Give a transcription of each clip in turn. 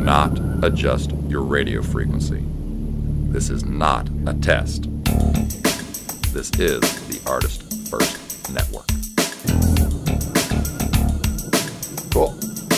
not adjust your radio frequency. This is not a test. This is the Artist First Network. Cool.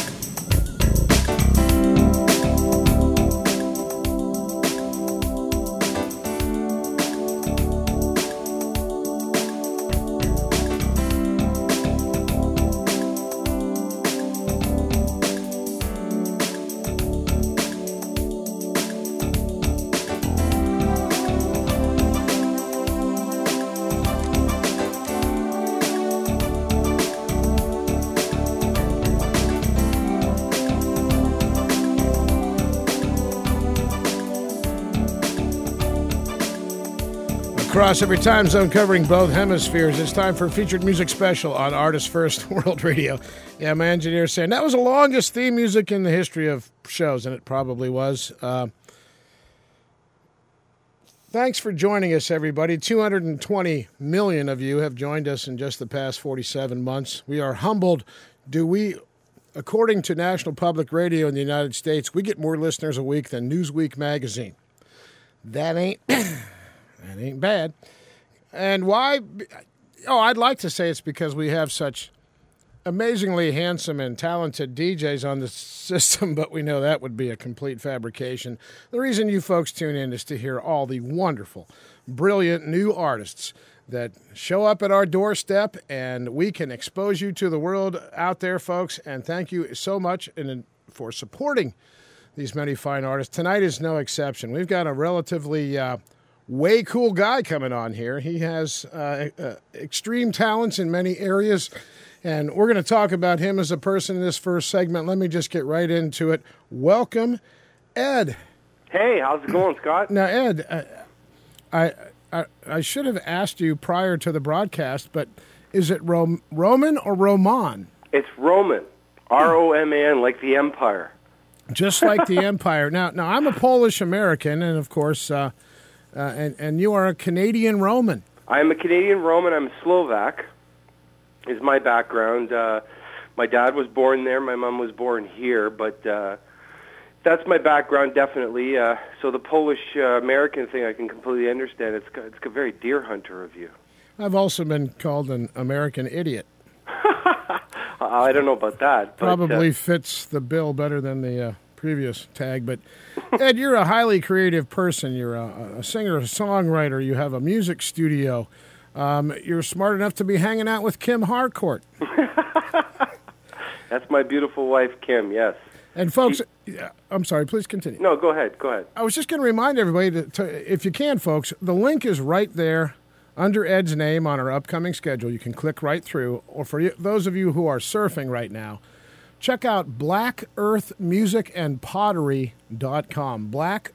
Across every time zone, covering both hemispheres, it's time for a featured music special on Artist First World Radio. Yeah, my engineer's saying that was the longest theme music in the history of shows, and it probably was. Thanks for joining us, everybody. 220 million of you have joined us in just the past 47 months. We are humbled. According to National Public Radio in the United States, we get more listeners a week than Newsweek magazine. That ain't bad. And why? Oh, I'd like to say it's because we have such amazingly handsome and talented DJs on the system, but we know that would be a complete fabrication. The reason you folks tune in is to hear all the wonderful, brilliant new artists that show up at our doorstep, and we can expose you to the world out there, folks. And thank you so much for supporting these many fine artists. Tonight is no exception. We've got a relatively way cool guy coming on here. He has extreme talents in many areas, and we're going to talk about him as a person in this first segment. Let me just get right into it. Welcome, Ed. Hey, how's it going, Scott? Now, Ed, I should have asked you prior to the broadcast, but is it Roman or Roman? It's Roman, R-O-M-A-N, like the Empire. Just like the Empire. Now I'm a Polish American, and of course, and you are a Canadian Roman. I'm a Canadian Roman. I'm a Slovak, is my background. My dad was born there. My mom was born here, but that's my background, definitely. So the Polish-American thing, I can completely understand. It's a very deer hunter of you. I've also been called an American idiot. I don't know about that. Probably fits the bill better than the previous tag. But, Ed, you're a highly creative person. You're a singer, a songwriter. You have a music studio. You're smart enough to be hanging out with Kim Harcourt. That's my beautiful wife, Kim, yes. And, folks, I'm sorry, please continue. No, go ahead. I was just going to remind everybody, if you can, folks, the link is right there under Ed's name on our upcoming schedule. You can click right through. Or for those of you who are surfing right now, check out blackearthmusicandpottery.com.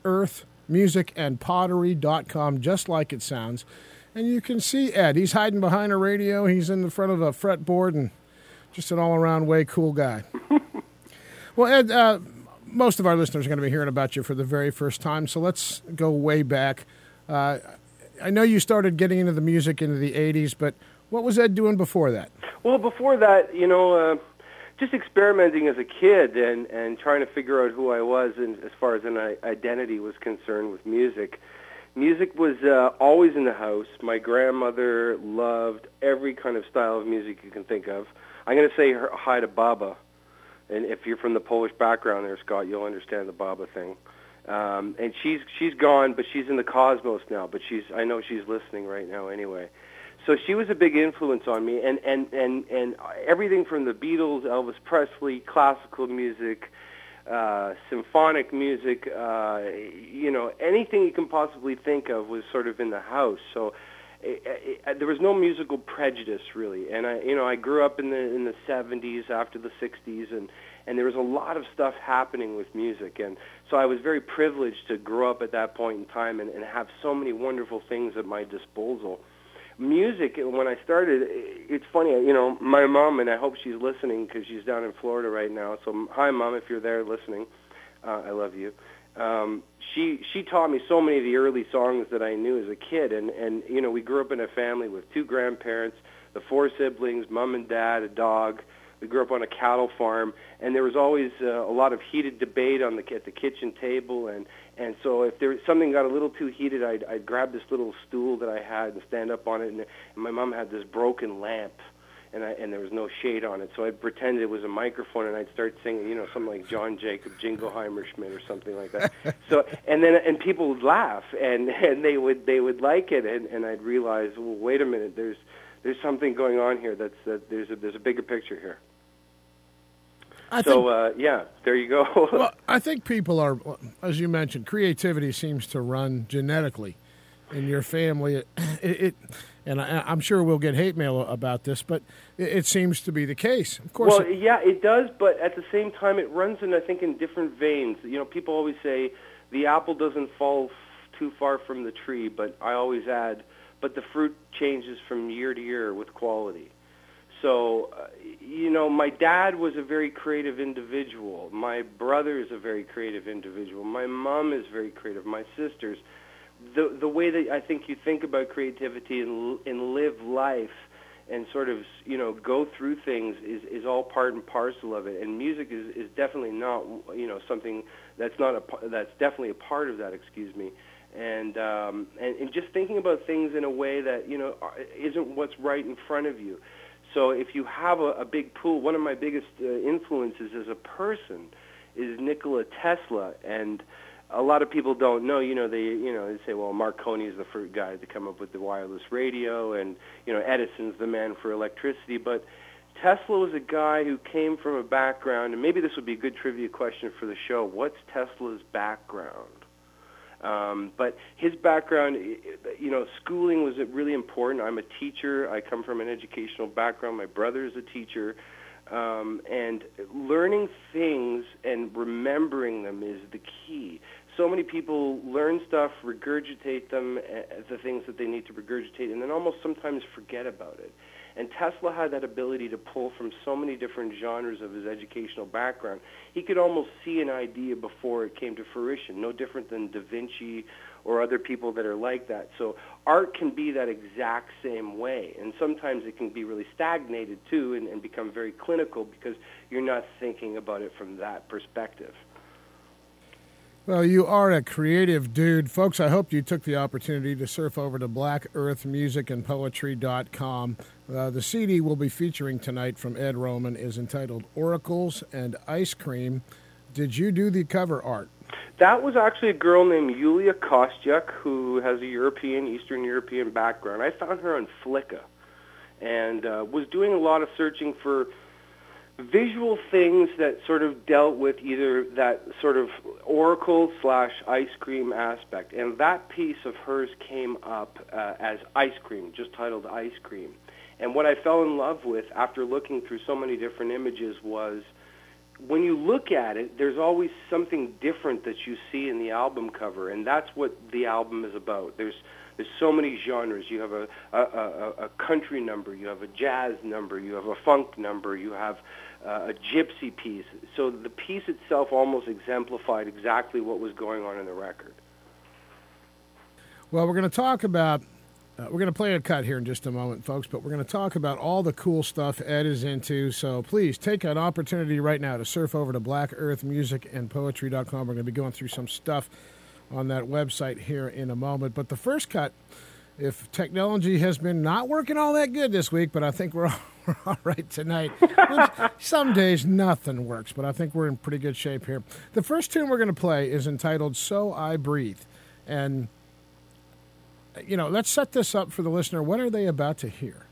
blackearthmusicandpottery.com, just like it sounds. And you can see Ed. He's hiding behind a radio. He's in the front of a fretboard and just an all-around way cool guy. Well, Ed, most of our listeners are going to be hearing about you for the very first time, so let's go way back. I know you started getting into the music into the 80s, but what was Ed doing before that? Well, before that, just experimenting as a kid and trying to figure out who I was and as far as an identity was concerned with music. Music was always in the house. My grandmother loved every kind of style of music you can think of. I'm going to say hi to Baba. And if you're from the Polish background there, Scott, you'll understand the Baba thing. And she's gone, but she's in the cosmos now. But I know she's listening right now anyway. So she was a big influence on me, and everything from the Beatles, Elvis Presley, classical music, symphonic music, anything you can possibly think of was sort of in the house. So there was no musical prejudice really, and I grew up in the 70s after the 60s, and there was a lot of stuff happening with music, and so I was very privileged to grow up at that point in time and have so many wonderful things at my disposal. Music, when I started, it's funny, my mom, and I hope she's listening because she's down in Florida right now, so hi Mom, if you're there listening, I love you. She taught me so many of the early songs that I knew as a kid, and we grew up in a family with 2 grandparents, the 4 siblings, Mom and Dad, a dog, We grew up on a cattle farm, and there was always a lot of heated debate at the kitchen table. And so if something got a little too heated, I'd grab this little stool that I had and stand up on it. And my mom had this broken lamp, and there was no shade on it. So I'd pretend it was a microphone, and I'd start singing, something like John Jacob Jingleheimer Schmidt or something like that. So and people would laugh, and they would like it, and I'd realize, well, wait a minute, there's something going on here. There's a bigger picture here. There you go. Well, I think people are, as you mentioned, creativity seems to run genetically in your family. And I'm sure we'll get hate mail about this, but it seems to be the case. Of course. Well, yeah, it does, but at the same time, it runs in, I think, in different veins. People always say the apple doesn't fall too far from the tree, but I always add, but the fruit changes from year to year with quality. So, my dad was a very creative individual. My brother is a very creative individual. My mom is very creative. My sisters. The way that I think you think about creativity and live life and sort of, go through things is all part and parcel of it. And music is definitely not, something that's definitely a part of that, excuse me. And just thinking about things in a way that, isn't what's right in front of you. So if you have a big pool, one of my biggest influences as a person is Nikola Tesla, and a lot of people don't know. They say, well, Marconi is the first guy to come up with the wireless radio, and Edison's the man for electricity. But Tesla was a guy who came from a background, and maybe this would be a good trivia question for the show. What's Tesla's background? But his background, schooling was really important. I'm a teacher. I come from an educational background. My brother is a teacher. And learning things and remembering them is the key. So many people learn stuff, regurgitate them, the things that they need to regurgitate, and then almost sometimes forget about it. And Tesla had that ability to pull from so many different genres of his educational background. He could almost see an idea before it came to fruition, no different than Da Vinci or other people that are like that. So art can be that exact same way. And sometimes it can be really stagnated, too, and become very clinical because you're not thinking about it from that perspective. Well, you are a creative dude. Folks, I hope you took the opportunity to surf over to blackearthmusicandpoetry.com. The CD we'll be featuring tonight from Ed Roman is entitled Oracles and Ice Cream. Did you do the cover art? That was actually a girl named Yulia Kostyuk, who has a Eastern European background. I found her on Flickr and was doing a lot of searching for visual things that sort of dealt with either that sort of oracle/ice cream aspect. And that piece of hers came up as Ice Cream, just titled Ice Cream. And what I fell in love with after looking through so many different images was when you look at it, there's always something different that you see in the album cover, and that's what the album is about. There's so many genres. You have a country number, you have a jazz number, you have a funk number, you have a gypsy piece. So the piece itself almost exemplified exactly what was going on in the record. Well, we're going to talk about, we're going to play a cut here in just a moment, folks, but we're going to talk about all the cool stuff Ed is into. So please take an opportunity right now to surf over to blackearthmusicandpoetry.com. We're going to be going through some stuff on that website here in a moment. But the first cut, if technology has been not working all that good this week, but I think we're all right tonight. Some days nothing works, but I think we're in pretty good shape here. The first tune we're going to play is entitled So I Breathe. And, let's set this up for the listener. What are they about to hear?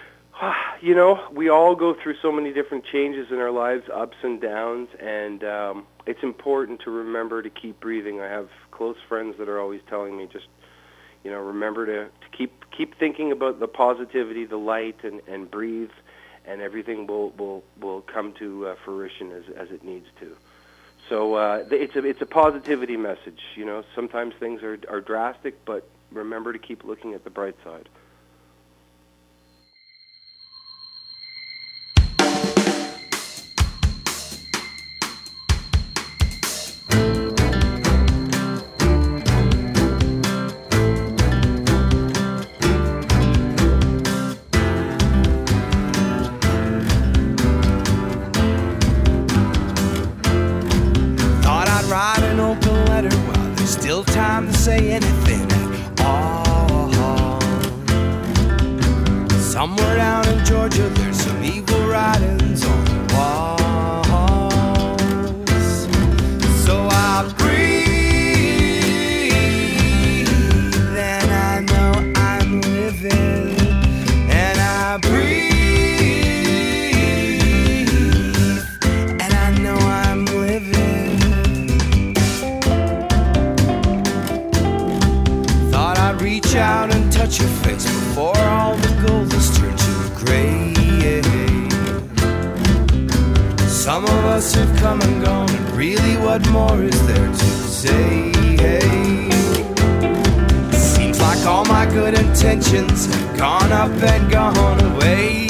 We all go through so many different changes in our lives, ups and downs, and it's important to remember to keep breathing. I have close friends that are always telling me just, remember to keep thinking about the positivity, the light, and breathe, and everything will come to fruition as it needs to. So it's a positivity message. Sometimes things are drastic, but remember to keep looking at the bright side. out and touch your face before all the gold has turned to gray. Some of us have come and gone, and really what more is there to say? Seems like all my good intentions have gone up and gone away.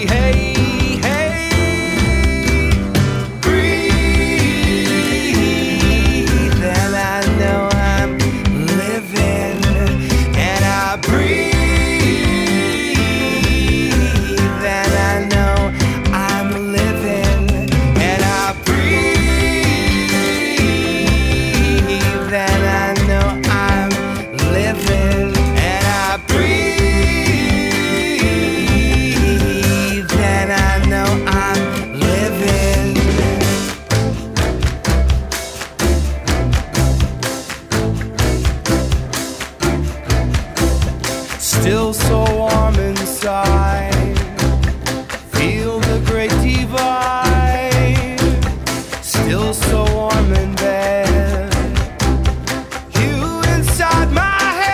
Still so warm inside, feel the great divide. Still so warm in bed, you inside my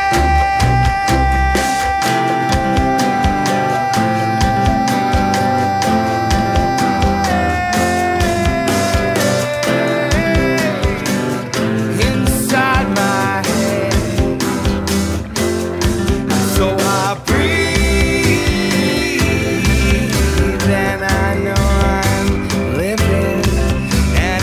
inside my head. So I breathe and I know I'm living, and I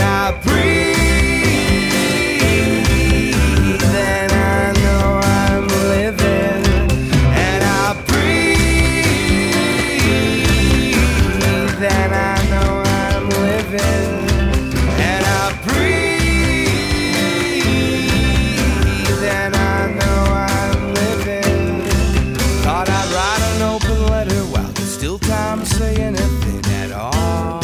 breathe and I know I'm living, and I breathe and I know I'm living, and I breathe and I know I'm living. Thought I'd write an open letter while there's still time to say anything at all.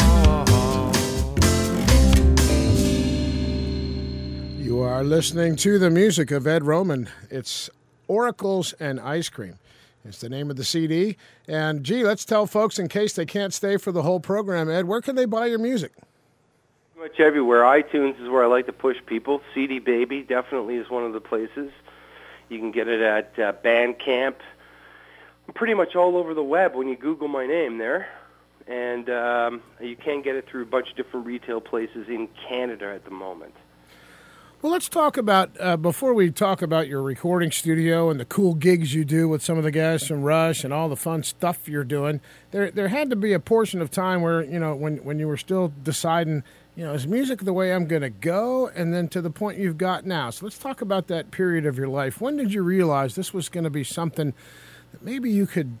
You are listening to the music of Ed Roman. It's Oracles and Ice Cream. It's the name of the CD. And, gee, let's tell folks, in case they can't stay for the whole program, Ed, where can they buy your music? Pretty much everywhere. iTunes is where I like to push people. CD Baby definitely is one of the places. You can get it at Bandcamp. I'm pretty much all over the web when you Google my name there. And you can get it through a bunch of different retail places in Canada at the moment. Well, let's talk about, before we talk about your recording studio and the cool gigs you do with some of the guys from Rush and all the fun stuff you're doing, there had to be a portion of time where, you know, when you were still deciding, you know, is music the way I'm going to go, and then to the point you've got now. So let's talk about that period of your life. When did you realize this was going to be something that maybe you could,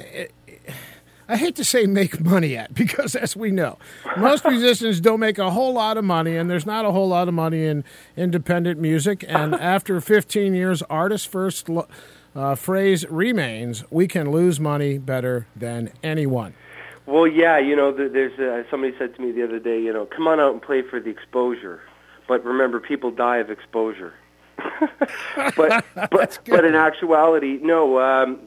I hate to say make money at, because as we know, most musicians don't make a whole lot of money, and there's not a whole lot of money in independent music. And after 15 years, artist's first phrase remains, we can lose money better than anyone. Well, yeah, you know, there's somebody said to me the other day, you know, come on out and play for the exposure. But remember, people die of exposure. but in actuality, no.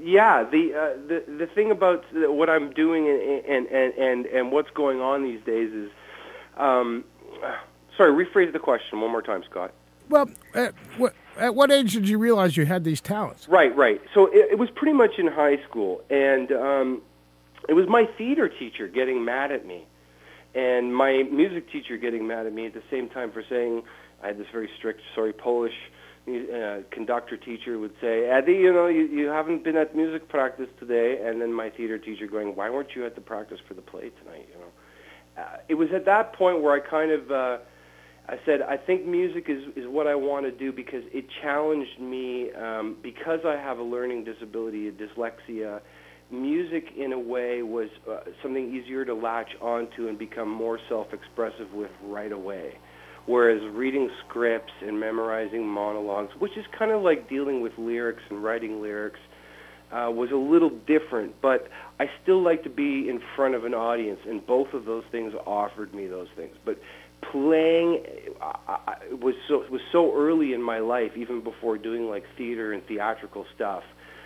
The thing about what I'm doing and what's going on these days is, sorry, rephrase the question one more time, Scott. Well, at what age did you realize you had these talents? Right. So it was pretty much in high school, and it was my theater teacher getting mad at me, and my music teacher getting mad at me at the same time for saying, I had this very strict, Polish conductor teacher would say, Eddie, you know, you haven't been at music practice today. And then my theater teacher going, why weren't you at the practice for the play tonight? You know, it was at that point where I kind of, I said, I think music is what I want to do, because it challenged me, because I have a learning disability, a dyslexia. Music, in a way, was something easier to latch onto and become more self-expressive with right away. Whereas reading scripts and memorizing monologues, which is kind of like dealing with lyrics and writing lyrics, was a little different. But I still like to be in front of an audience, and both of those things offered me those things. But playing was so early in my life, even before doing like theater and theatrical stuff.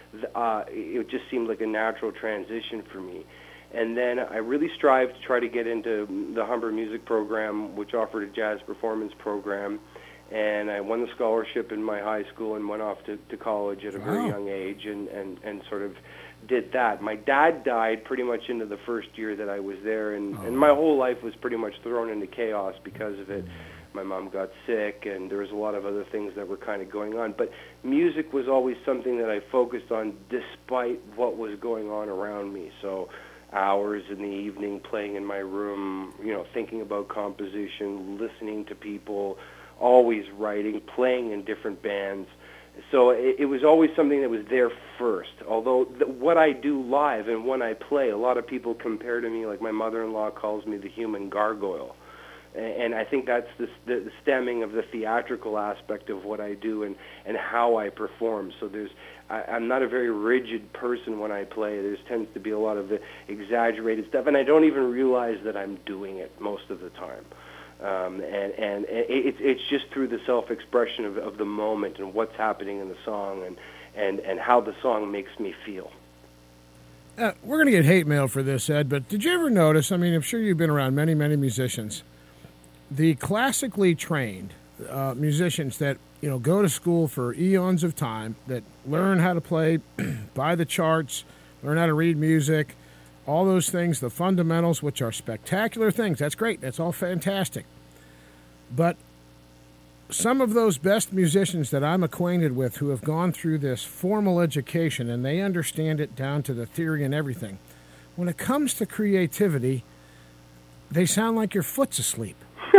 It just seemed like a natural transition for me. And then I really strived to try to get into the Humber Music Program, which offered a jazz performance program. and I won the scholarship in my high school and went off to college at a very young age and sort of did that. My dad died pretty much into the first year that I was there, and my whole life was pretty much thrown into chaos because of it. My mom got sick, and there was a lot of other things that were kind of going on. But music was always something that I focused on despite what was going on around me. So hours in the evening playing in my room, thinking about composition, listening to people, always writing, playing in different bands. So it was always something that was there first. Although what I do live and when I play, a lot of people compare to me, like my mother-in-law calls me the human gargoyle. And I think that's the stemming of the theatrical aspect of what I do and how I perform. So I'm not a very rigid person when I play. There tends to be a lot of the exaggerated stuff, and I don't even realize that I'm doing it most of the time. And it's just through the self-expression of the moment and what's happening in the song and how the song makes me feel. We're going to get hate mail for this, Ed, but did you ever notice, I'm sure you've been around many, many musicians, the classically trained musicians that go to school for eons of time, that learn how to play by the charts, learn how to read music, all those things, the fundamentals, which are spectacular things. That's great. That's all fantastic. But some of those best musicians that I'm acquainted with who have gone through this formal education and they understand it down to the theory and everything, when it comes to creativity, they sound like your foot's asleep.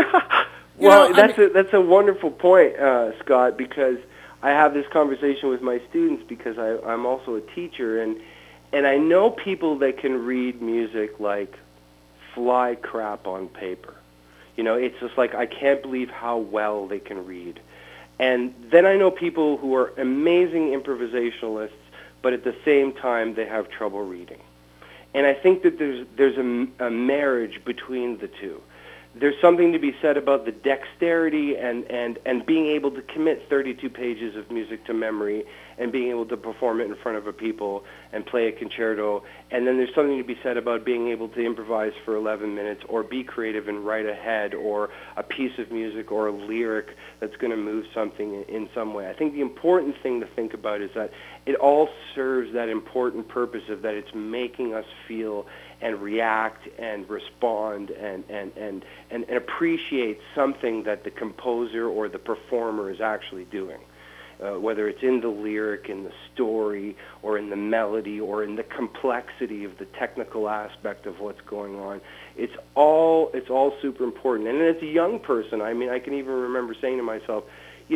That's a wonderful point, Scott, because I have this conversation with my students because I'm also a teacher, and I know people that can read music like fly crap on paper. It's just like I can't believe how well they can read. And then I know people who are amazing improvisationalists, but at the same time they have trouble reading. And I think that there's a marriage between the two. There's something to be said about the dexterity and being able to commit 32 pages of music to memory and being able to perform it in front of a people and play a concerto. And then there's something to be said about being able to improvise for 11 minutes or be creative and write ahead or a piece of music or a lyric that's going to move something in some way. I think the important thing to think about is that it all serves that important purpose of that it's making us feel and react and respond and appreciate something that the composer or the performer is actually doing. Whether it's in the lyric, in the story, or in the melody, or in the complexity of the technical aspect of what's going on, it's all super important. And as a young person, I can even remember saying to myself,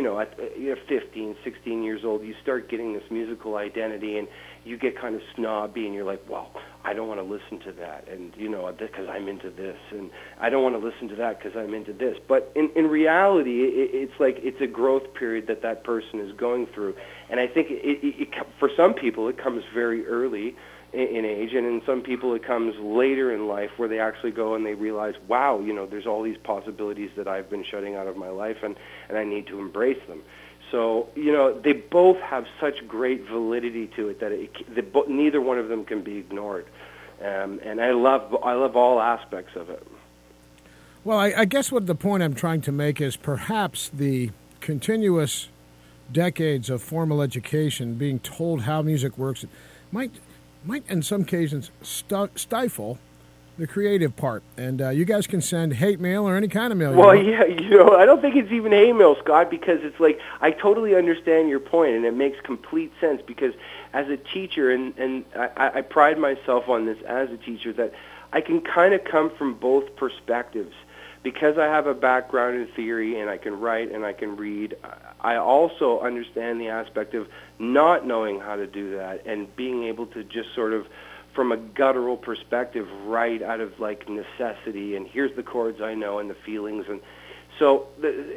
at 15, 16 years old, you start getting this musical identity, and you get kind of snobby, and you're like, well, I don't want to listen to that, and because I'm into this, and I don't want to listen to that because I'm into this. But in reality, it's like it's a growth period that person is going through, and I think for some people it comes very early in age, and in some people it comes later in life where they actually go and they realize, wow, there's all these possibilities that I've been shutting out of my life, and I need to embrace them. So, they both have such great validity to it that neither one of them can be ignored. And I love all aspects of it. Well, I guess what the point I'm trying to make is perhaps the continuous decades of formal education being told how music works might in some cases stifle the creative part. And you guys can send hate mail or any kind of mail. Well, yeah, I don't think it's even hate mail, Scott, because it's like I totally understand your point, and it makes complete sense because as a teacher, and I pride myself on this as a teacher, that I can kind of come from both perspectives. Because I have a background in theory and I can write and I can read, I also understand the aspect of not knowing how to do that and being able to just sort of, from a guttural perspective, write out of like necessity, and here's the chords I know and the feelings. And so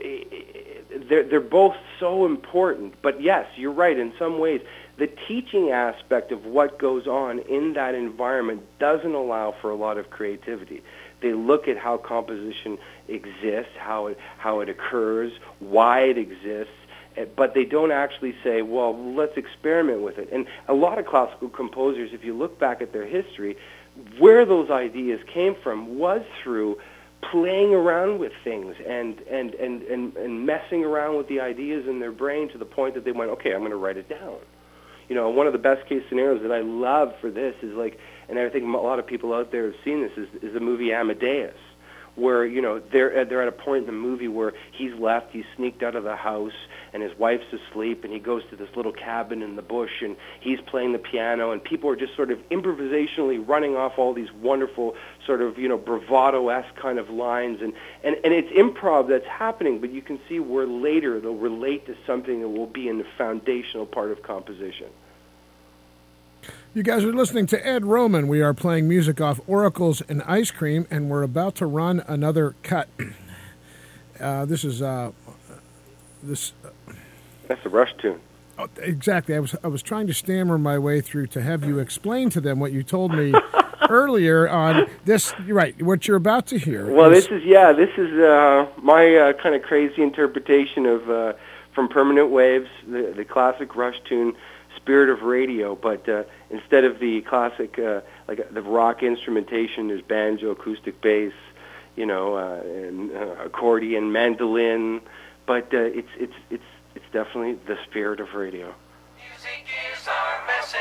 they're both so important. But yes, you're right, in some ways, the teaching aspect of what goes on in that environment doesn't allow for a lot of creativity. They look at how composition exists, how it occurs, why it exists, but they don't actually say, well, let's experiment with it. And a lot of classical composers, if you look back at their history, where those ideas came from was through playing around with things and messing around with the ideas in their brain to the point that they went, okay, I'm going to write it down. You know, one of the best case scenarios that I love for this is like, and I think a lot of people out there have seen this, is the movie Amadeus, where, you know, they're at a point in the movie where he's left, he's sneaked out of the house, and his wife's asleep, and he goes to this little cabin in the bush, and he's playing the piano, and people are just sort of improvisationally running off all these wonderful sort of, you know, bravado-esque kind of lines, and it's improv that's happening, but you can see where later they'll relate to something that will be in the foundational part of composition. You guys are listening to Ed Roman. We are playing music off Oracles and Ice Cream, and we're about to run another cut. This is this. That's the Rush tune. Oh, exactly. I was trying to stammer my way through to have you explain to them what you told me earlier on this. Right, what you're about to hear. Well, this is my kind of crazy interpretation of from Permanent Waves, the classic Rush tune, Spirit of Radio, but instead of the classic, like the rock instrumentation, there's banjo, acoustic bass, you know, and accordion, mandolin, but it's definitely the spirit of radio. Music is our message.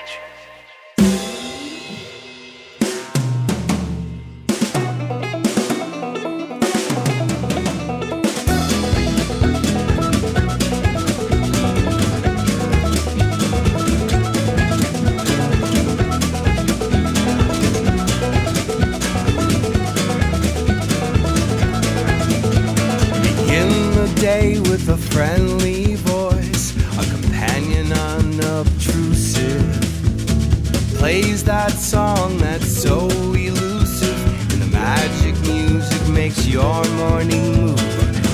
With a friendly voice, a companion unobtrusive, plays that song that's so elusive, and the magic music makes your morning move.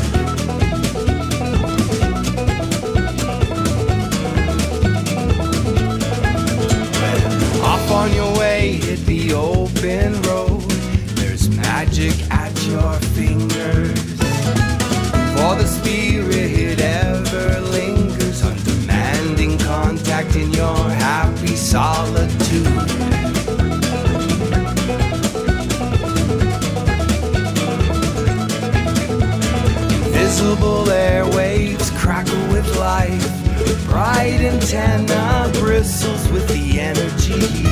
Off on your way, hit the open road, there's magic at your fingers. For the spirit ever lingers, undemanding contact in your happy solitude. Invisible airwaves crackle with life, bright antenna bristles with the energy.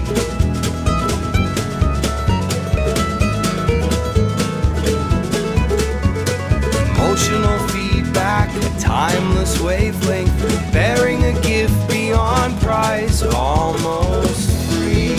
Emotional feedback, a timeless wavelength, bearing a gift beyond price, almost free.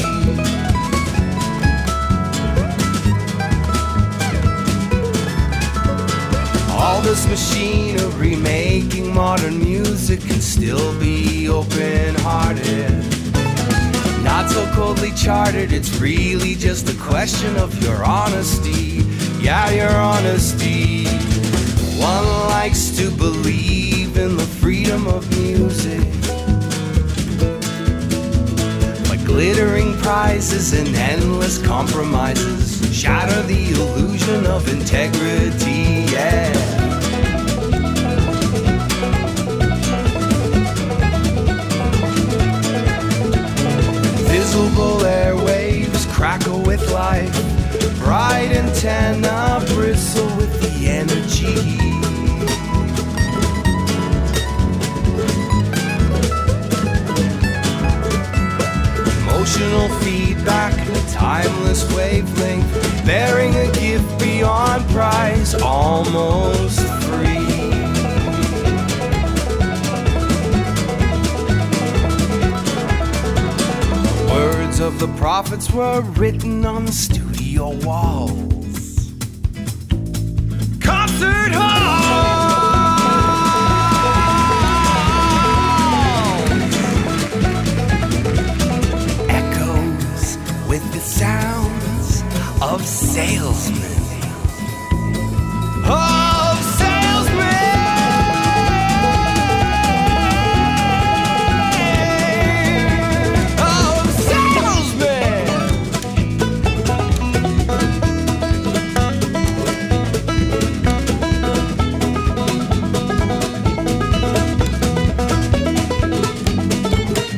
All this machinery making modern music can still be open-hearted, not so coldly charted. It's really just a question of your honesty. Yeah, your honesty. One likes to believe in the freedom of music, but glittering prizes and endless compromises shatter the illusion of integrity, yeah. Invisible airwaves crackle with life, bright antenna bristle with the energy. Emotional feedback, a timeless wavelength, bearing a gift beyond price, almost free. The words of the prophets were written on the studio walls. Concert hall! With the sounds of salesmen. Of salesmen! Of salesmen!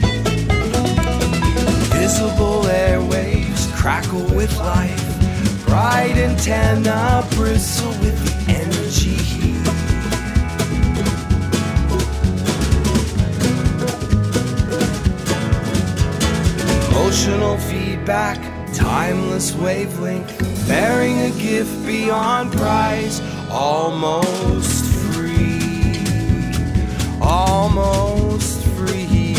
Visible airwaves crackle with life, bright antenna bristle with the energy. Emotional feedback, timeless wavelength, bearing a gift beyond price, almost free, almost free,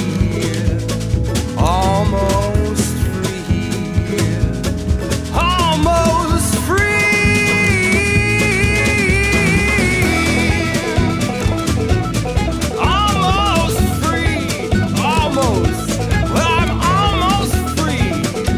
almost free, almost free, almost free, almost. Well, I'm almost free.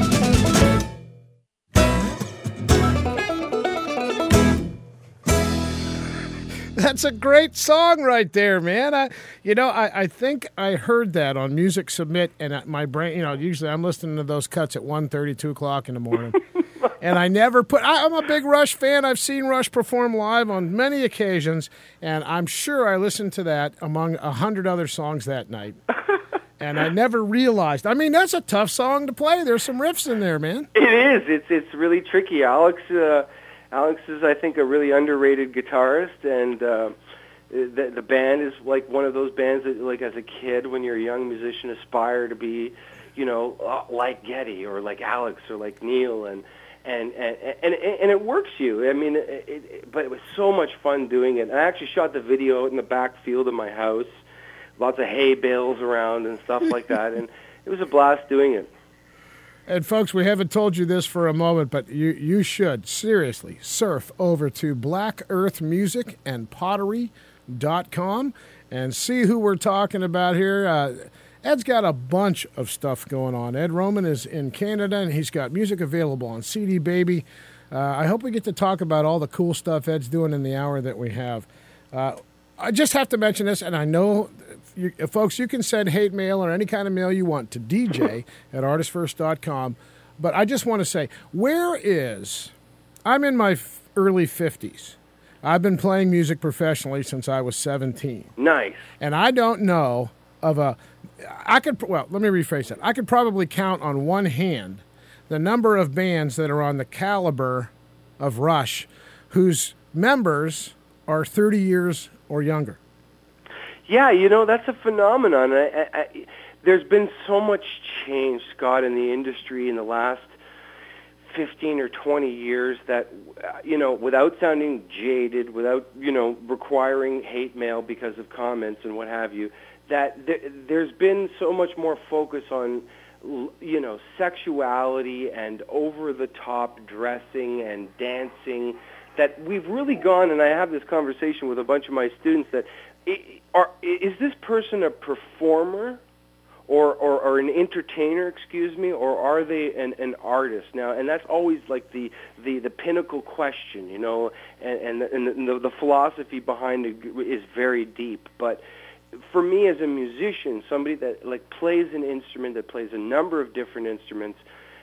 That's a great song right there, man. I think I heard that on Music Submit, and my brain, usually I'm listening to those cuts at 1:30, 2 o'clock in the morning. And I never I'm a big Rush fan. I've seen Rush perform live on many occasions, and I'm sure I listened to that among 100 other songs that night. And I never realized. I mean, that's a tough song to play. There's some riffs in there, man. It is. It's really tricky. Alex is, I think, a really underrated guitarist, and the band is like one of those bands that, like, as a kid, when you're a young musician, aspire to be, like Geddy or like Alex or like Neil, and it works you. I mean, but it was so much fun doing it. And I actually shot the video out in the back field of my house, lots of hay bales around and stuff like that, and it was a blast doing it. And folks, we haven't told you this for a moment, but you should seriously surf over to blackearthmusicandpottery.com and see who we're talking about here. Ed's got a bunch of stuff going on. Ed Roman is in Canada, and he's got music available on CD Baby. I hope we get to talk about all the cool stuff Ed's doing in the hour that we have. I just have to mention this, and I know, folks, you can send hate mail or any kind of mail you want to DJ at artistfirst.com. But I just want to say, I'm in my early 50s. I've been playing music professionally since I was 17. Nice. And I don't know of let me rephrase that. I could probably count on one hand the number of bands that are on the caliber of Rush whose members are 30 years or younger. Yeah, that's a phenomenon. There's been so much change, Scott, in the industry in the last 15 or 20 years that, without sounding jaded, without, requiring hate mail because of comments and what have you, that there's been so much more focus on, sexuality and over-the-top dressing and dancing, that we've really gone, and I have this conversation with a bunch of my students, that is this person a performer or an entertainer, or are they an artist now? And that's always like the pinnacle question, and the philosophy behind it is very deep. But for me as a musician, somebody that like plays an instrument, that plays a number of different instruments,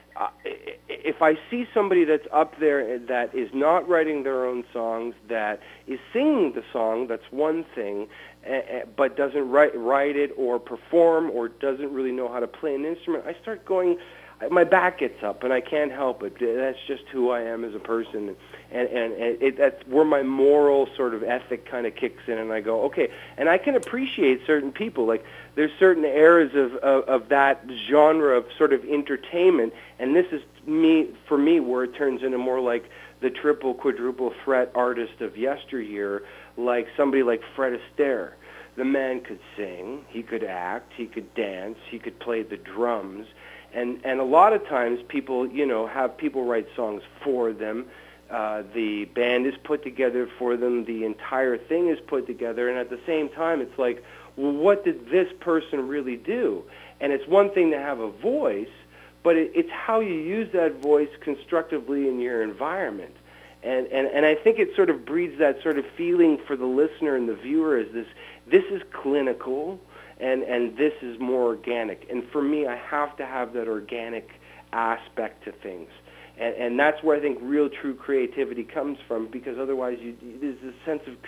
if I see somebody that's up there that is not writing their own songs, that is singing the song, that's one thing, but doesn't write it or perform or doesn't really know how to play an instrument, I start going, my back gets up and I can't help it. That's just who I am as a person. And that's where my moral sort of ethic kind of kicks in, and I go, okay. And I can appreciate certain people. Like, there's certain eras of that genre of sort of entertainment, and this is for me where it turns into more like the triple, quadruple threat artist of yesteryear, like somebody like Fred Astaire. The man could sing, he could act, he could dance, he could play the drums, and a lot of times people, have people write songs for them. The band is put together for them. The entire thing is put together. And at the same time, it's like, well, what did this person really do? And it's one thing to have a voice, but it's how you use that voice constructively in your environment. And I think it sort of breeds that sort of feeling for the listener and the viewer as this is clinical and this is more organic. And for me, I have to have that organic aspect to things. And that's where I think real, true creativity comes from, because otherwise there's a sense of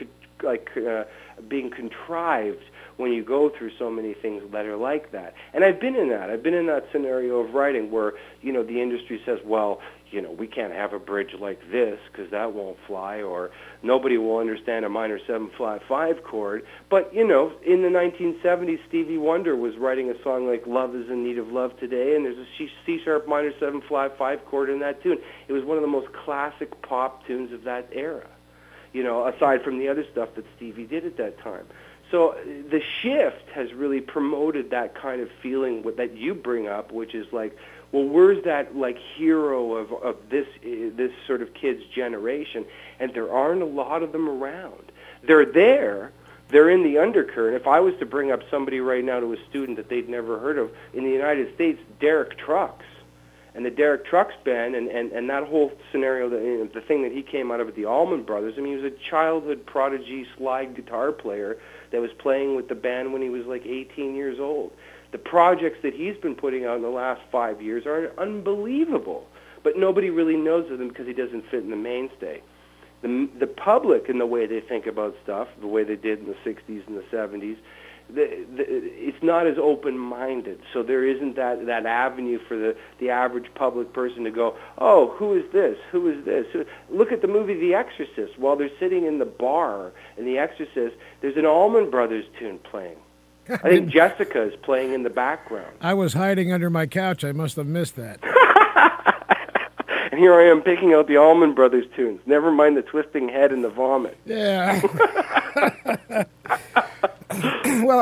being contrived when you go through so many things that are like that. And I've been in that. I've been in that scenario of writing where, the industry says, well, we can't have a bridge like this because that won't fly, or nobody will understand a minor 7-flat-5 chord. But, in the 1970s, Stevie Wonder was writing a song like Love is in Need of Love Today, and there's a C-sharp minor 7-flat-5 chord in that tune. It was one of the most classic pop tunes of that era, aside from the other stuff that Stevie did at that time. So the shift has really promoted that kind of feeling that you bring up, which is like, well, where's that hero of this sort of kid's generation? And there aren't a lot of them around. They're there. They're in the undercurrent. If I was to bring up somebody right now to a student that they'd never heard of, in the United States, Derek Trucks. And the Derek Trucks band and that whole scenario, the thing that he came out of at the Allman Brothers, he was a childhood prodigy slide guitar player that was playing with the band when he was 18 years old. The projects that he's been putting out in the last 5 years are unbelievable, but nobody really knows of them because he doesn't fit in the mainstay. The public, in the way they think about stuff, the way they did in the 60s and the 70s, it's not as open-minded, so there isn't that avenue for the average public person to go, oh, who is this? Who is this? Look at the movie The Exorcist. While they're sitting in the bar in The Exorcist, there's an Allman Brothers tune playing. I think Jessica is playing in the background. I was hiding under my couch. I must have missed that. And here I am picking out the Allman Brothers tunes. Never mind the twisting head and the vomit. Yeah. Well,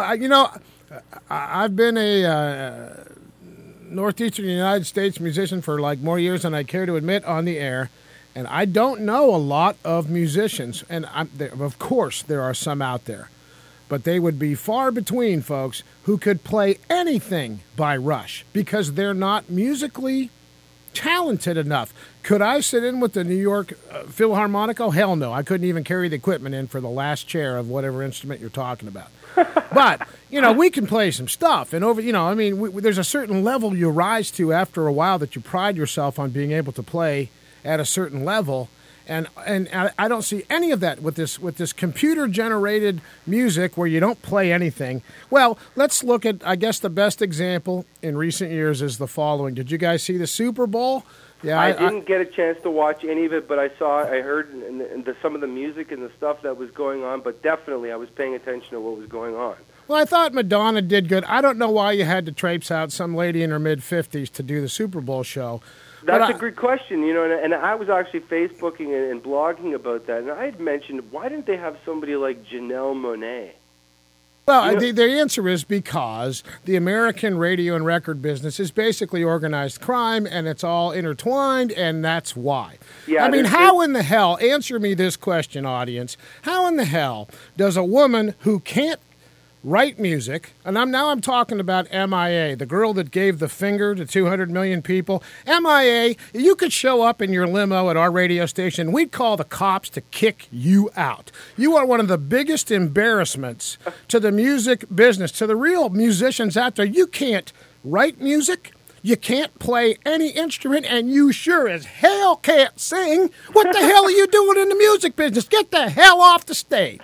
I've been a Northeastern United States musician for more years than I care to admit on the air, and I don't know a lot of musicians, and of course there are some out there, but they would be far between, folks, who could play anything by Rush because they're not musically talented enough. Could I sit in with the New York Philharmonic? Oh, hell no. I couldn't even carry the equipment in for the last chair of whatever instrument you're talking about. But, we can play some stuff. And there's a certain level you rise to after a while that you pride yourself on being able to play at a certain level. And I don't see any of that with this computer-generated music where you don't play anything. Well, let's look at, I guess, the best example in recent years is the following. Did you guys see the Super Bowl? Yeah, I didn't get a chance to watch any of it, but I heard some of the music and the stuff that was going on, but definitely I was paying attention to what was going on. Well, I thought Madonna did good. I don't know why you had to traipse out some lady in her mid-50s to do the Super Bowl show. That's a great question, and I was actually Facebooking and blogging about that, and I had mentioned, why didn't they have somebody like Janelle Monáe? Well, the answer is because the American radio and record business is basically organized crime, and it's all intertwined, and that's why. Yeah, how in the hell, answer me this question, audience, how in the hell does a woman who can't write music, and I'm talking about MIA, the girl that gave the finger to 200 million people. MIA, you could show up in your limo at our radio station. We'd call the cops to kick you out. You are one of the biggest embarrassments to the music business, to the real musicians out there. You can't write music. You can't play any instrument, and you sure as hell can't sing. What the hell are you doing in the music business? Get the hell off the stage.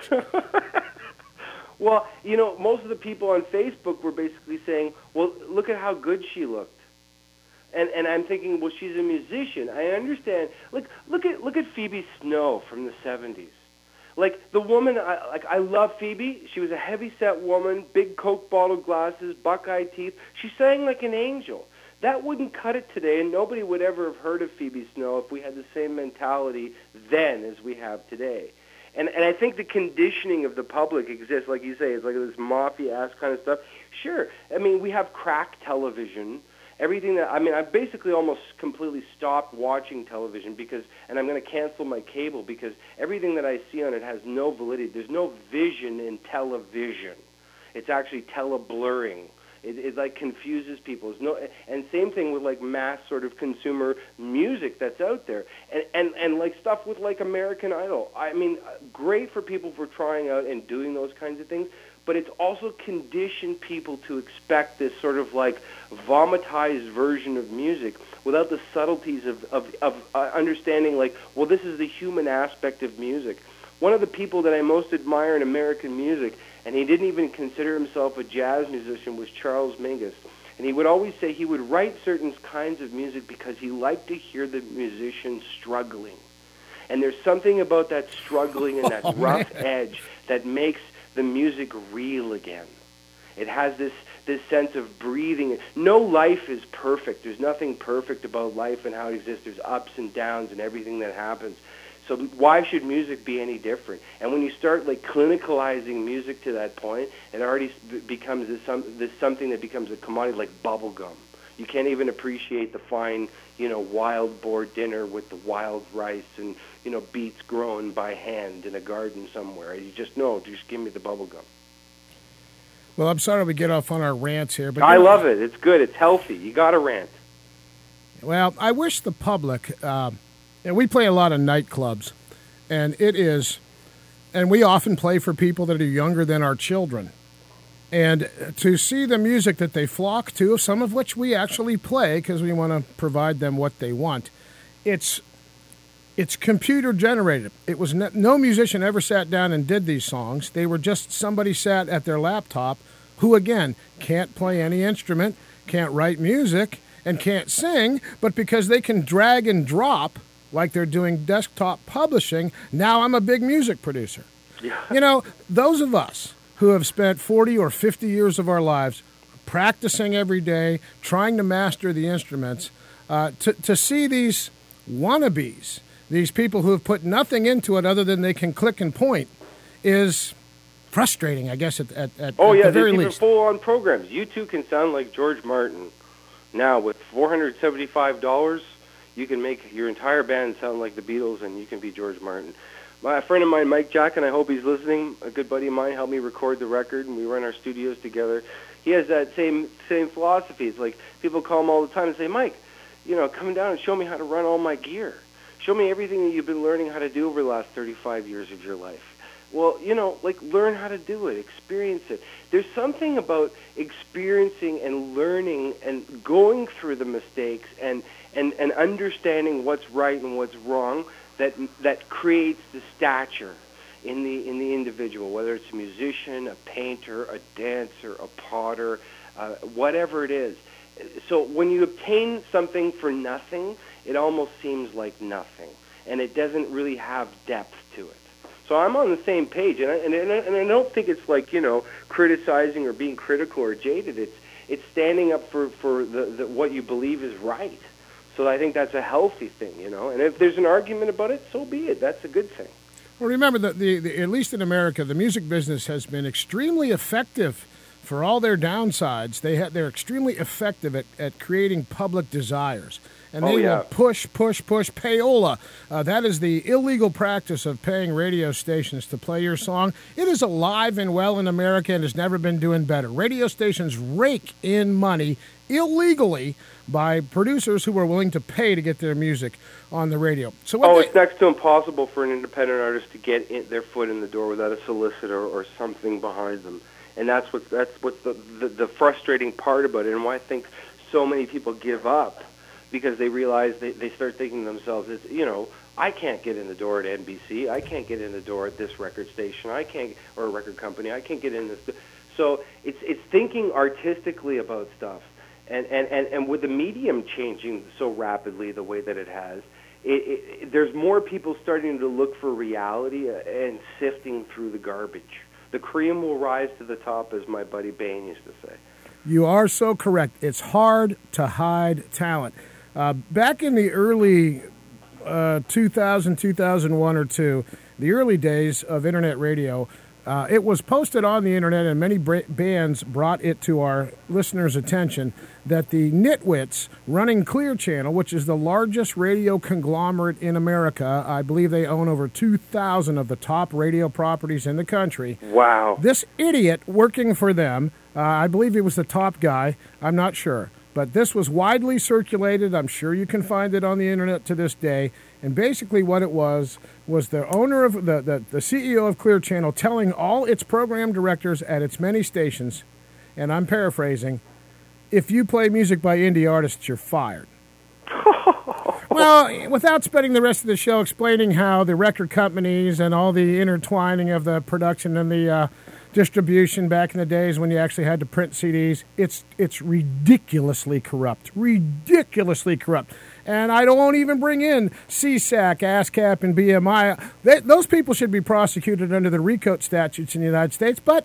Well, most of the people on Facebook were basically saying, well, look at how good she looked. And I'm thinking, well, she's a musician. I understand. Look at Phoebe Snow from the 70s. The woman, I love Phoebe. She was a heavy-set woman, big Coke bottle glasses, buckeye teeth. She sang like an angel. That wouldn't cut it today, and nobody would ever have heard of Phoebe Snow if we had the same mentality then as we have today. And I think the conditioning of the public exists, like you say, it's like this mafia-ass kind of stuff. Sure. We have crack television. Everything that, I basically almost completely stopped watching television and I'm going to cancel my cable because everything that I see on it has no validity. There's no vision in television. It's actually tele-blurring. It confuses people. And same thing with mass sort of consumer music that's out there, and stuff with American Idol. Great for people for trying out and doing those kinds of things, but it's also conditioned people to expect this sort of vomitized version of music without the subtleties of understanding well, this is the human aspect of music. One of the people that I most admire in American music, and he didn't even consider himself a jazz musician, was Charles Mingus. And he would always say he would write certain kinds of music because he liked to hear the musician struggling. And there's something about that struggling and that rough edge that makes the music real again. It has this sense of breathing. No life is perfect. There's nothing perfect about life and how it exists. There's ups and downs and everything that happens. So why should music be any different? And when you start like clinicalizing music to that point, it already becomes this something that becomes a commodity like bubble gum. You can't even appreciate the fine, wild boar dinner with the wild rice and, beets grown by hand in a garden somewhere. You just give me the bubble gum. Well, I'm sorry we get off on our rants here, but I love it. It's good. It's healthy. You got to rant. Well, I wish the public. We play a lot of nightclubs, and we often play for people that are younger than our children. And to see the music that they flock to, some of which we actually play because we want to provide them what they want, it's computer generated. It was no musician ever sat down and did these songs. They were just somebody sat at their laptop who, again, can't play any instrument, can't write music, and can't sing, but because they can drag and drop like they're doing desktop publishing, now I'm a big music producer. Yeah. Those of us who have spent 40 or 50 years of our lives practicing every day, trying to master the instruments, to see these wannabes, these people who have put nothing into it other than they can click and point, is frustrating, I guess, at the very least. There's even full-on programs. You too can sound like George Martin. Now, with $475, you can make your entire band sound like the Beatles, and you can be George Martin. A friend of mine, Mike Jack, and I hope he's listening, a good buddy of mine, helped me record the record, and we run our studios together. He has that same philosophy. It's like people call him all the time and say, Mike, come down and show me how to run all my gear. Show me everything that you've been learning how to do over the last 35 years of your life. Well, learn how to do it, experience it. There's something about experiencing and learning and going through the mistakes and understanding what's right and what's wrong that creates the stature in the individual, whether it's a musician, a painter, a dancer, a potter, whatever it is. So when you obtain something for nothing, it almost seems like nothing, and it doesn't really have depth to it. So I'm on the same page, and I don't think it's like criticizing or being critical or jaded. It's standing up for the what you believe is right. So I think that's a healthy thing, And if there's an argument about it, so be it. That's a good thing. Well, remember that at least in America, the music business has been extremely effective. For all their downsides, they're extremely effective at creating public desires. And they will push payola. That is the illegal practice of paying radio stations to play your song. It is alive and well in America and has never been doing better. Radio stations rake in money illegally by producers who are willing to pay to get their music on the radio. So it's next to impossible for an independent artist to get their foot in the door without a solicitor or something behind them. And that's what's the frustrating part about it, and why I think so many people give up, because they realize they start thinking to themselves, I can't get in the door at NBC, I can't get in the door at this record station, or a record company, I can't get in this. So it's thinking artistically about stuff, and with the medium changing so rapidly the way that it has, there's more people starting to look for reality and sifting through the garbage. The cream will rise to the top, as my buddy Bain used to say. You are so correct. It's hard to hide talent. Back in the early 2000, 2001 or 2, the early days of Internet radio, it was posted on the Internet, and many bands brought it to our listeners' attention, that the nitwits running Clear Channel, which is the largest radio conglomerate in America, I believe they own over 2,000 of the top radio properties in the country. Wow. This idiot working for them, I believe he was the top guy, I'm not sure, but this was widely circulated. I'm sure you can find it on the Internet to this day. And basically what it was the owner of the CEO of Clear Channel telling all its program directors at its many stations, and I'm paraphrasing, if you play music by indie artists, you're fired. Well, without spending the rest of the show explaining how the record companies and all the intertwining of the production and the distribution back in the days when you actually had to print CDs, it's ridiculously corrupt. And I won't even bring in CSAC, ASCAP, and BMI. Those people should be prosecuted under the RICO statutes in the United States, but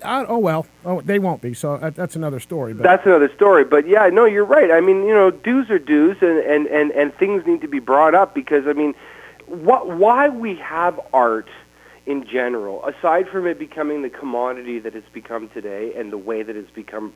they won't be, so that's another story. But. That's another story, but yeah, no, you're right. I mean, dues are dues, and things need to be brought up because, I mean, why we have art in general, aside from it becoming the commodity that it's become today and the way that it's become,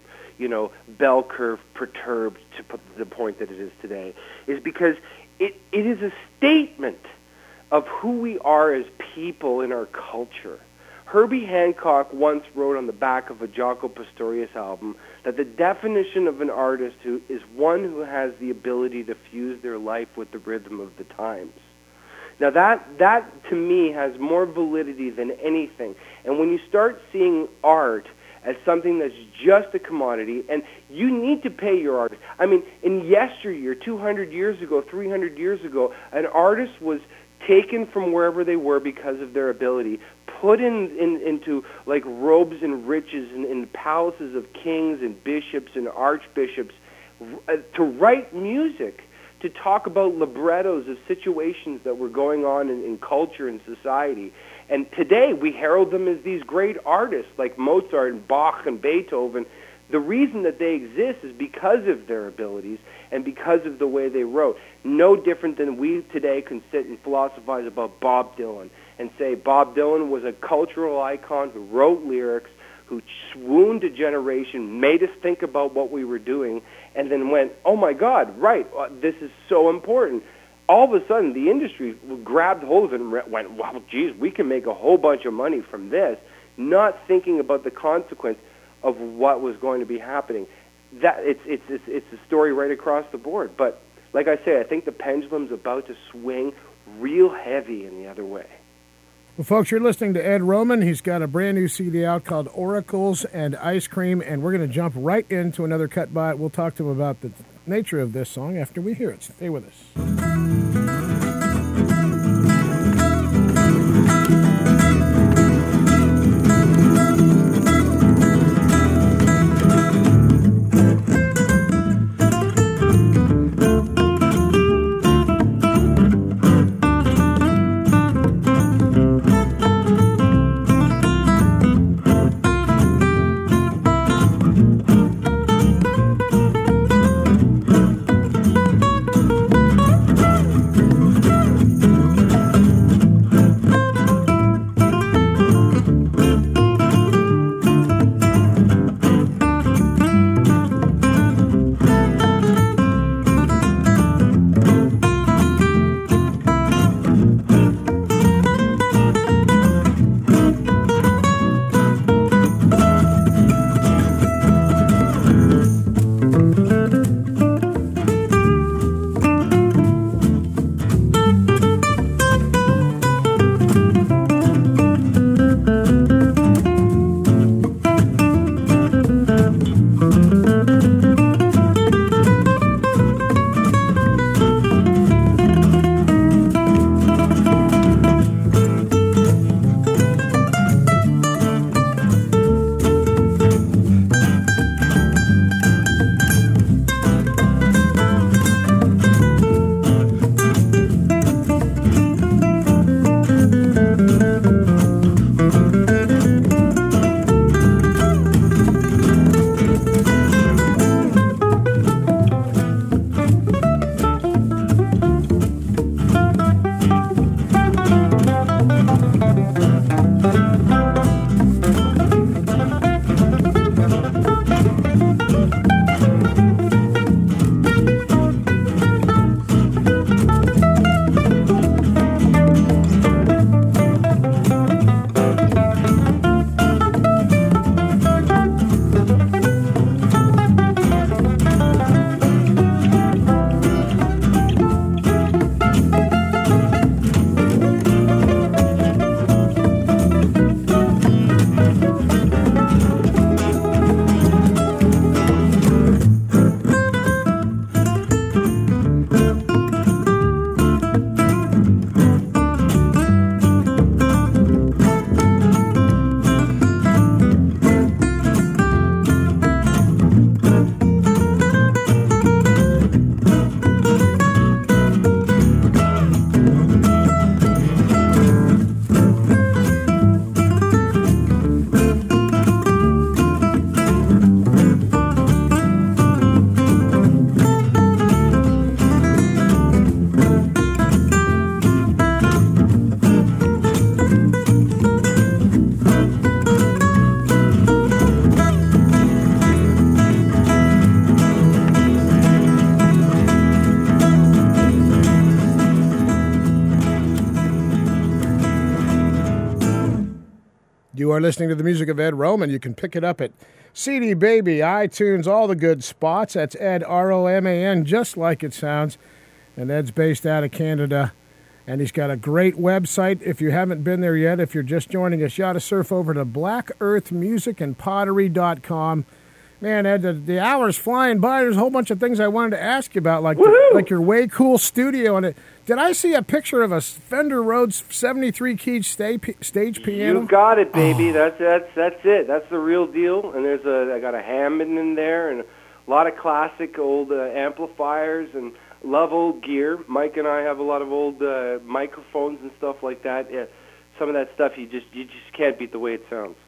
bell curve perturbed to the point that it is today, is because it is a statement of who we are as people in our culture. Herbie Hancock once wrote on the back of a Jaco Pastorius album that the definition of an artist is one who has the ability to fuse their life with the rhythm of the times. Now that to me has more validity than anything. And when you start seeing art as something that's just a commodity, and you need to pay your artist. I mean, in yesteryear, 200 years ago, 300 years ago, an artist was taken from wherever they were because of their ability, put into like robes and riches in palaces of kings and bishops and archbishops to write music, to talk about librettos of situations that were going on in culture and society. And today we herald them as these great artists like Mozart and Bach and Beethoven. The reason that they exist is because of their abilities and because of the way they wrote. No different than we today can sit and philosophize about Bob Dylan and say Bob Dylan was a cultural icon who wrote lyrics, who swooned a generation, made us think about what we were doing, and then went, oh my God, right, this is so important. All of a sudden, the industry grabbed hold of it and went, wow, geez, we can make a whole bunch of money from this, not thinking about the consequence of what was going to be happening. That it's a story right across the board. But like I say, I think the pendulum's about to swing real heavy in the other way. Well, folks, you're listening to Ed Roman. He's got a brand new CD out called Oracles and Ice Cream, and we're going to jump right into another cut by it. We'll talk to him about the nature of this song after we hear it. Stay with us. You are listening to the music of Ed Roman. You can pick it up at CD Baby, iTunes, all the good spots. That's Ed, R-O-M-A-N, just like it sounds. And Ed's based out of Canada. And he's got a great website. If you haven't been there yet, if you're just joining us, you ought to surf over to blackearthmusicandpottery.com. Man, Ed, the hour's flying by. There's a whole bunch of things I wanted to ask you about, like your way cool studio. And did I see a picture of a Fender Rhodes 73-key stage piano? You got it, baby. Oh. That's it. That's the real deal. And I got a Hammond in there and a lot of classic old amplifiers and love old gear. Mike and I have a lot of old microphones and stuff like that. Yeah, some of that stuff you just can't beat the way it sounds.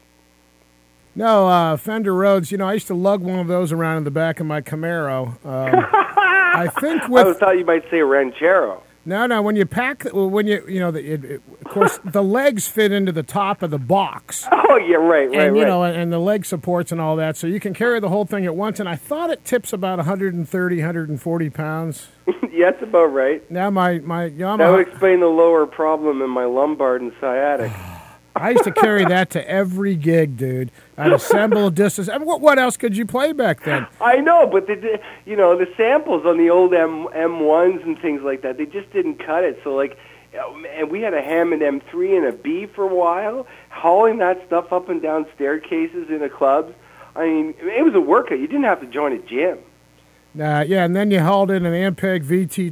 No, Fender Rhodes. I used to lug one of those around in the back of my Camaro. I think I thought you might say Ranchero. No. When you pack, of course, the legs fit into the top of the box. Oh yeah, right. And the leg supports and all that, so you can carry the whole thing at once. And I thought it tips about 130, 140 pounds. Yeah, that's about right. Now my Yamaha. That would explain the lower problem in my lumbar and sciatic. I used to carry that to every gig, dude. I'd assemble a distance. I mean, what else could you play back then? I know, but the samples on the old M1s and things like that, they just didn't cut it. So and we had a Hammond M3 and a B for a while, hauling that stuff up and down staircases in the clubs. I mean, it was a workout. You didn't have to join a gym. And then you hauled in an Ampeg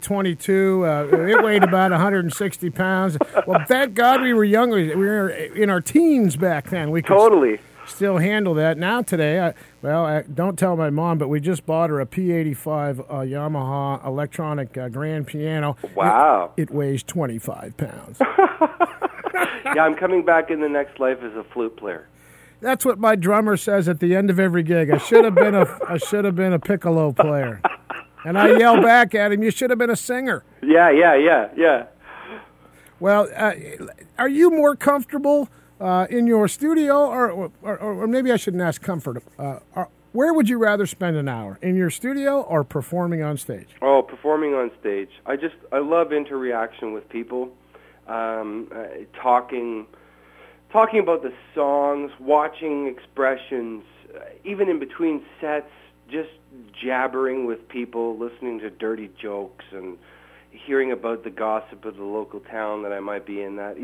VT22. It weighed about 160 pounds. Well, thank God we were young. We were in our teens back then. We could still handle that. Now today, don't tell my mom, but we just bought her a P85 Yamaha electronic grand piano. Wow. It weighs 25 pounds. Yeah, I'm coming back in the next life as a flute player. That's what my drummer says at the end of every gig. I should have been a piccolo player. And I yell back at him, you should have been a singer. Yeah. Well, are you more comfortable in your studio, or maybe I shouldn't ask comfort. Where would you rather spend an hour? In your studio or performing on stage? Oh, performing on stage. I love interaction with people, talking about the songs, watching expressions, even in between sets, just jabbering with people, listening to dirty jokes and hearing about the gossip of the local town that I might be in. That's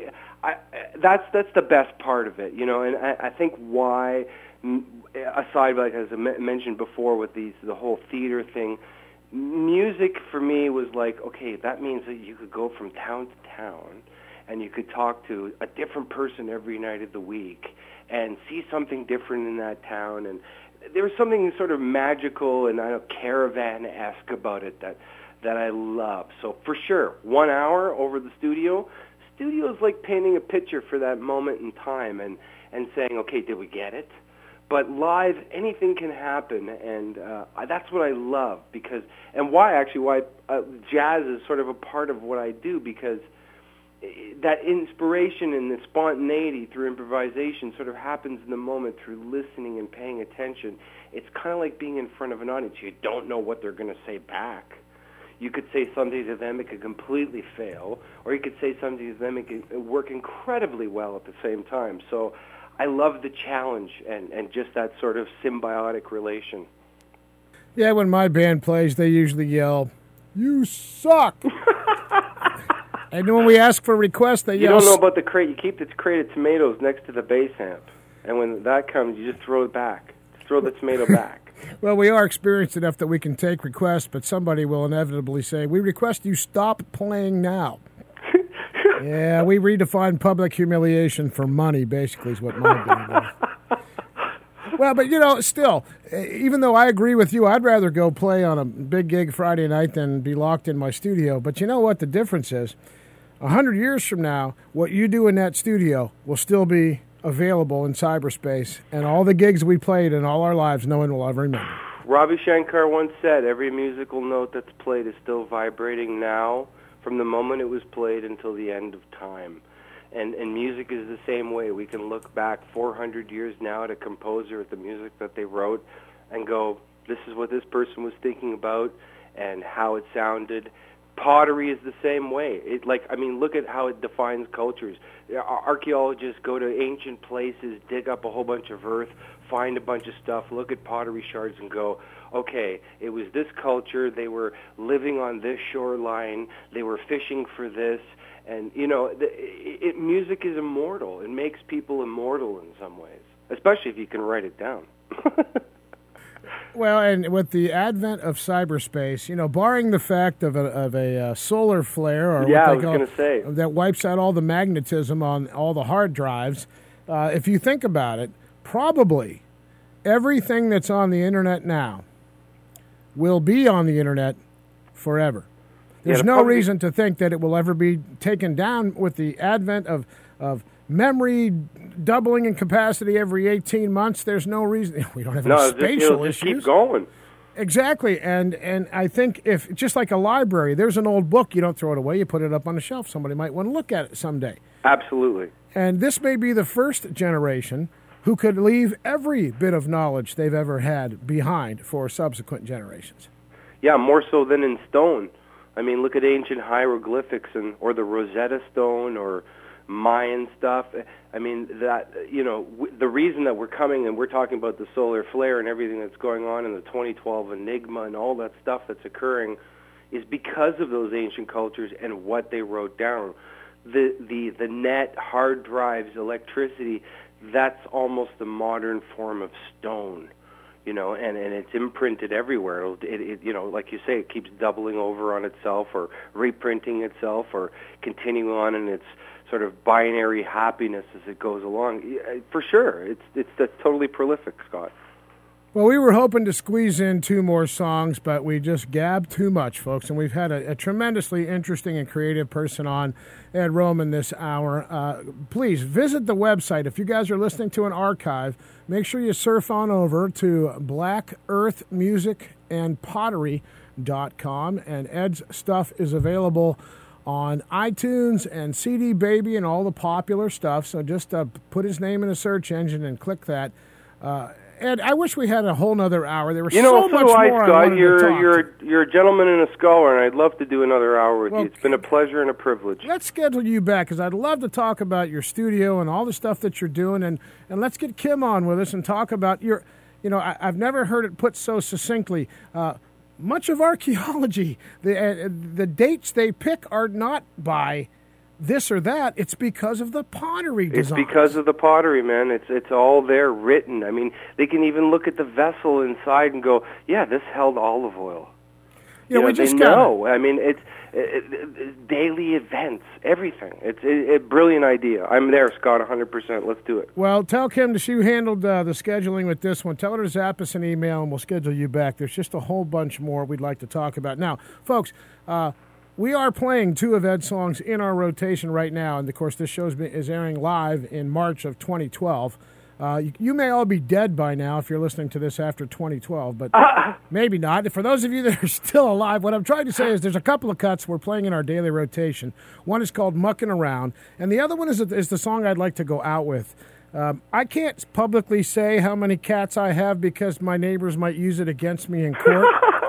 the best part of it, and I think why, aside, like as I mentioned before with the whole theater thing, music for me was like, okay, that means that you could go from town to town and you could talk to a different person every night of the week and see something different in that town. And there was something sort of magical and caravan-esque about it that I love. So for sure, 1 hour over the studio is like painting a picture for that moment in time and saying, okay, did we get it? But live, anything can happen, and that's what I love why jazz is sort of a part of what I do, because that inspiration and the spontaneity through improvisation sort of happens in the moment through listening and paying attention. It's kind of like being in front of an audience. You don't know what they're going to say back. You could say something to them, it could completely fail, or you could say something to them, it could work incredibly well at the same time. So I love the challenge and just that sort of symbiotic relation. Yeah, when my band plays, they usually yell, "You suck!" And when we ask for requests, they yell... You don't know about the crate. You keep this crate of tomatoes next to the bass amp. And when that comes, you just throw it back. Just throw the tomato back. Well, we are experienced enough that we can take requests, but somebody will inevitably say, "We request you stop playing now." Yeah, we redefine public humiliation for money, basically, is what my band is. Well, but, still, even though I agree with you, I'd rather go play on a big gig Friday night than be locked in my studio. But you know what the difference is? 100 years from now, what you do in that studio will still be available in cyberspace, and all the gigs we played in all our lives, no one will ever remember. Ravi Shankar once said, every musical note that's played is still vibrating now from the moment it was played until the end of time. And music is the same way. We can look back 400 years now at a composer, at the music that they wrote, and go, this is what this person was thinking about and how it sounded Pottery is the same way. Look at how it defines cultures. Archaeologists go to ancient places, dig up a whole bunch of earth, find a bunch of stuff, look at pottery shards and go, okay, it was this culture, they were living on this shoreline, they were fishing for this, and, music is immortal. It makes people immortal in some ways, especially if you can write it down. Well, and with the advent of cyberspace, barring the fact of a solar flare or that wipes out all the magnetism on all the hard drives, if you think about it, probably everything that's on the internet now will be on the internet forever. There's no reason to think that it will ever be taken down with the advent of memory doubling in capacity every 18 months. There's no reason. We don't have any spatial issues. Keep going. Exactly. And I think if, just like a library, there's an old book, you don't throw it away, you put it up on the shelf. Somebody might want to look at it someday. Absolutely. And this may be the first generation who could leave every bit of knowledge they've ever had behind for subsequent generations. Yeah, more so than in stone. I mean, look at ancient hieroglyphics or the Rosetta Stone or Mayan stuff. I mean, the reason that we're coming and we're talking about the solar flare and everything that's going on in the 2012 Enigma and all that stuff that's occurring is because of those ancient cultures and what they wrote down. The net, hard drives, electricity, that's almost the modern form of stone. And it's imprinted everywhere. It like you say, it keeps doubling over on itself or reprinting itself or continuing on in its sort of binary happiness as it goes along. For sure, that's totally prolific, Scott. Well, we were hoping to squeeze in 2 more songs, but we just gabbed too much, folks, and we've had a tremendously interesting and creative person on, Ed Roman, this hour. Please visit the website. If you guys are listening to an archive, make sure you surf on over to blackearthmusicandpottery.com, and Ed's stuff is available on iTunes and CD Baby and all the popular stuff, so just put his name in a search engine and click that. Ed, I wish we had a whole nother hour. There was so much more I wanted to talk. You're a gentleman and a scholar, and I'd love to do another hour with you. It's been a pleasure and a privilege. Let's schedule you back, because I'd love to talk about your studio and all the stuff that you're doing, and let's get Kim on with us and talk about your, I've never heard it put so succinctly. Much of archaeology, the dates they pick are not by this or that. It's because of the pottery design. It's because of the pottery, man. It's all there written. I mean, they can even look at the vessel inside and go, yeah, this held olive oil. We just know. I mean, it's daily events, everything. It's a brilliant idea. I'm there, Scott, 100%. Let's do it. Well, tell Kim that she handled the scheduling with this one. Tell her to zap us an email, and we'll schedule you back. There's just a whole bunch more we'd like to talk about. Now, folks, we are playing 2 of Ed's songs in our rotation right now, and, of course, this show is airing live in March of 2012. You may all be dead by now if you're listening to this after 2012, but maybe not. For those of you that are still alive, what I'm trying to say is there's a couple of cuts we're playing in our daily rotation. One is called Mucking Around, and the other one is the song I'd like to go out with. I can't publicly say how many cats I have because my neighbors might use it against me in court.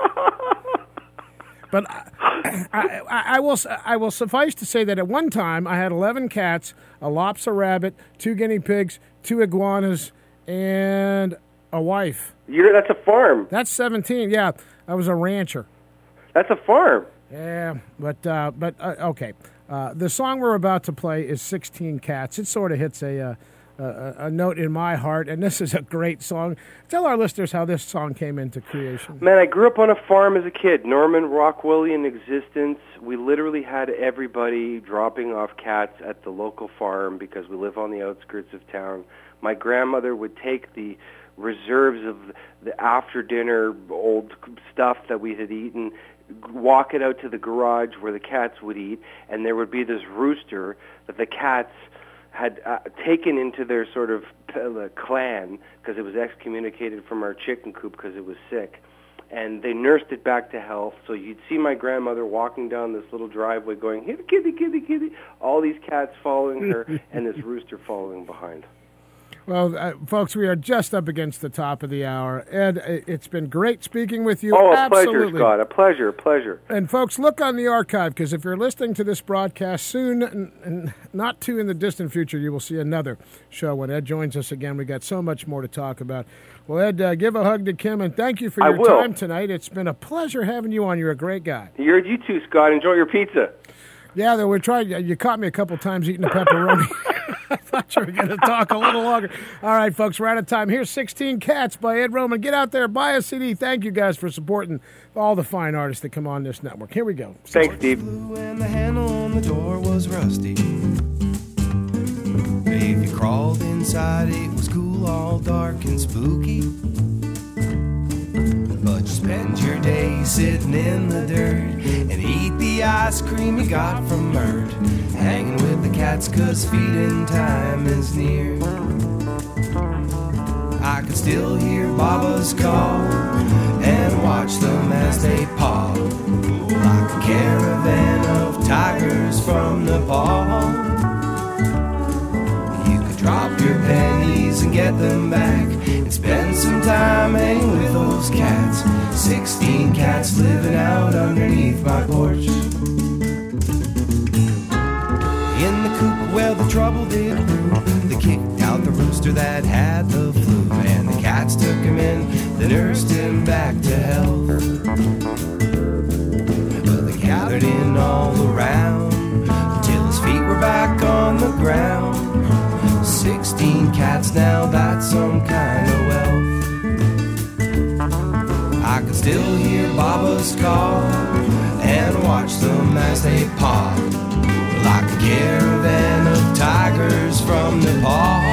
But I will suffice to say that at one time I had 11 cats, a lopsa rabbit, 2 guinea pigs, 2 iguanas, and a wife. That's a farm. That's 17. Yeah, I was a rancher. That's a farm. Yeah, but okay. The song we're about to play is 16 Cats. It sort of hits a note in my heart, and this is a great song. Tell our listeners how this song came into creation. Man, I grew up on a farm as a kid. Norman Rockwellian existence. We literally had everybody dropping off cats at the local farm because we live on the outskirts of town. My grandmother would take the reserves of the after-dinner old stuff that we had eaten, walk it out to the garage where the cats would eat, and there would be this rooster that the cats had taken into their sort of clan because it was excommunicated from our chicken coop because it was sick. And they nursed it back to health. So you'd see my grandmother walking down this little driveway going, "Here, kitty, kitty, kitty," all these cats following her and this rooster following behind. Well, folks, we are just up against the top of the hour. Ed, it's been great speaking with you. Oh, Absolutely. Pleasure, Scott. A pleasure. And, folks, look on the archive, because if you're listening to this broadcast soon, and not too in the distant future, you will see another show when Ed joins us again. We got so much more to talk about. Well, Ed, give a hug to Kim, and thank you for your time tonight. It's been a pleasure having you on. You're a great guy. You too, Scott. Enjoy your pizza. Yeah, though, we're trying. You caught me a couple times eating the pepperoni. I thought you were going to talk a little longer. All right, folks, we're out of time. Here's 16 Cats by Ed Roman. Get out there, buy a CD. Thank you guys for supporting all the fine artists that come on this network. Here we go. Thanks, Steve. And the handle on the door was rusty. If you crawled inside, it was cool, all dark and spooky. But you spend your day sitting in the dirt and eat the ice cream you got from Mert. Hanging with the cats 'cause feeding time is near. I can still hear Baba's call and watch them as they paw like a caravan of tigers from Nepal. You could drop your pennies and get them back and spend some time hanging with those cats. 16 cats living out underneath my porch. In the coop where the trouble did brew, they kicked out the rooster that had the flu, and the cats took him in, they nursed him back to health. But they gathered in all around till his feet were back on the ground. 16 cats now, that's some kind of wealth. I can still hear Baba's call and watch them as they paw like a caravan of tigers from Nepal.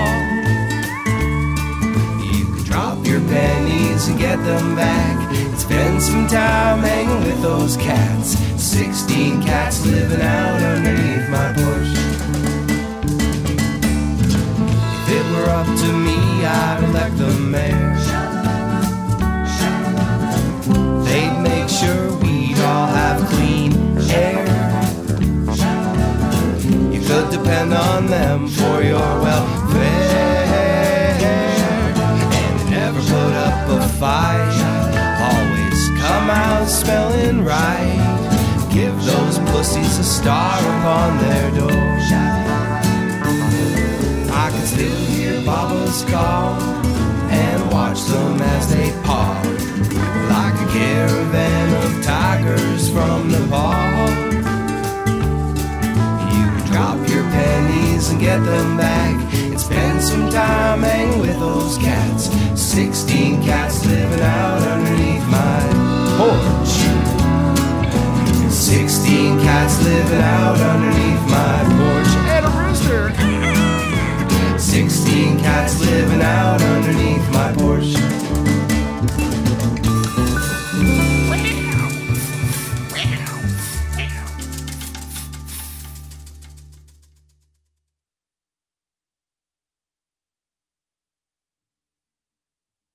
You can drop your pennies and get them back and spend some time hanging with those cats. 16 cats living out underneath my porch. If it were up to me, I'd elect the mayor. They'd make sure we'd all have clean air. You could depend on them for your welfare, and never put up a fight. Always come out smelling right. Give those pussies a star upon their door. I can still hear Baba's call and watch them as they paw like a caravan of tigers from Nepal. You can drop your pennies and get them back and spend some time hanging with those cats. 16 cats living out underneath my porch. 16 cats living out underneath my porch.